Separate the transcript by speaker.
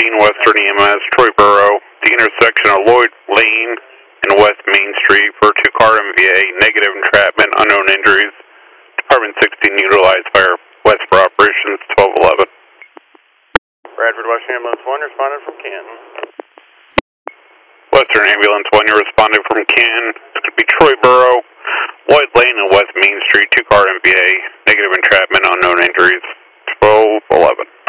Speaker 1: Western EMS, Troy Borough, the intersection of Lloyd Lane and West Main Street for a 2-car MVA, negative entrapment, unknown injuries. Department 16 utilized fire west for operations 1211.
Speaker 2: Bradford Western Ambulance 1 responded from Canton.
Speaker 1: Western Ambulance 1, you responded from Canton. It's going to be Troy Borough, Lloyd Lane and West Main Street, 2-car MVA, negative entrapment, unknown injuries, 1211.